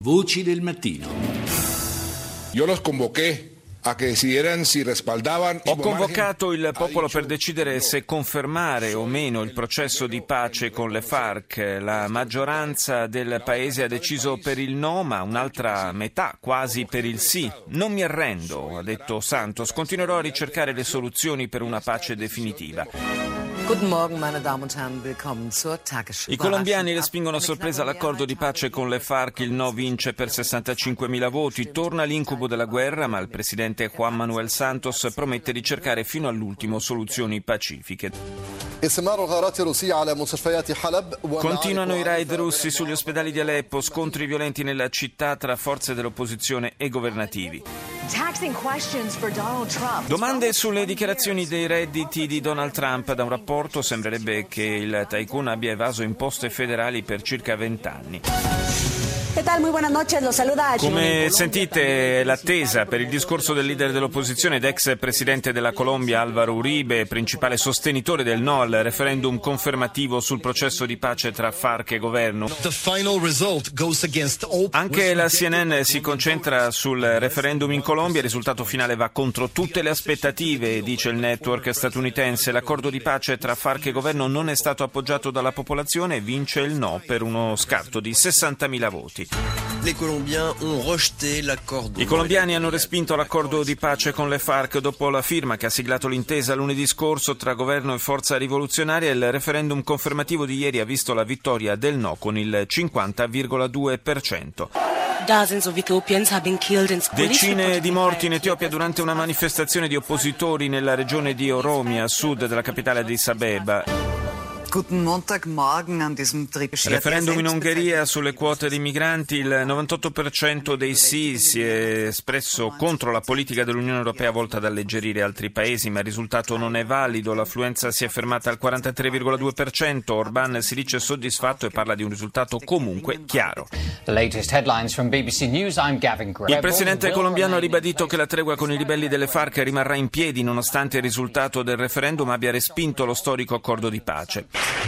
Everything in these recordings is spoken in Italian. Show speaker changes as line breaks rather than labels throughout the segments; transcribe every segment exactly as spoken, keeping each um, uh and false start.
Voci del mattino.
Io los convoqué a che decidieran si respaldaban.
Ho convocato il popolo per decidere se confermare o meno il processo di pace con le FARC. La maggioranza del paese ha deciso per il no, ma un'altra metà quasi per il sì. Non mi arrendo, ha detto Santos. Continuerò a ricercare le soluzioni per una pace definitiva. I colombiani respingono a sorpresa l'accordo di pace con le FARC, il no vince per sessantacinquemila voti, torna l'incubo della guerra, ma il presidente Juan Manuel Santos promette di cercare fino all'ultimo soluzioni pacifiche. Continuano i raid russi sugli ospedali di Aleppo, scontri violenti nella città tra forze dell'opposizione e governativi. Domande sulle dichiarazioni dei redditi di Donald Trump. Da un rapporto sembrerebbe che il tycoon abbia evaso imposte federali per circa vent'anni. Come sentite, l'attesa per il discorso del leader dell'opposizione ed ex presidente della Colombia Álvaro Uribe, principale sostenitore del no al referendum confermativo sul processo di pace tra FARC e governo. Anche la C N N si concentra sul referendum in Colombia. Il risultato finale va contro tutte le aspettative, dice il network statunitense. L'accordo di pace tra FARC e governo non è stato appoggiato dalla popolazione e vince il no per uno scarto di sessantamila voti.
I
colombiani hanno respinto l'accordo di pace con le FARC dopo la firma che ha siglato l'intesa lunedì scorso tra governo e forza rivoluzionaria. Il referendum confermativo di ieri ha visto la vittoria del no con il cinquanta virgola due per cento. Decine di morti in Etiopia durante una manifestazione di oppositori nella regione di Oromia, a sud della capitale Addis Abeba. Referendum in Ungheria sulle quote di migranti. Il novantotto per cento dei sì si è espresso contro la politica dell'Unione Europea volta ad alleggerire altri paesi, ma il risultato non è valido. L'affluenza si è fermata al quarantatré virgola due per cento. Orbán si dice soddisfatto e parla di un risultato comunque chiaro. Il presidente colombiano ha ribadito che la tregua con i ribelli delle FARC rimarrà in piedi nonostante il risultato del referendum abbia respinto lo storico accordo di pace.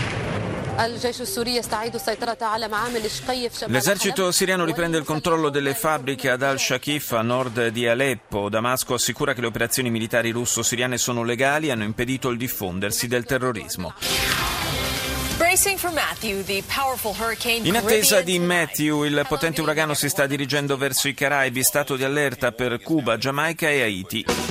L'esercito siriano riprende il controllo delle fabbriche ad Al-Shaqif a nord di Aleppo. Damasco assicura che le operazioni militari russo-siriane sono legali e hanno impedito il diffondersi del terrorismo. In attesa di Matthew, il potente uragano si sta dirigendo verso i Caraibi, stato di allerta per Cuba, Giamaica e Haiti.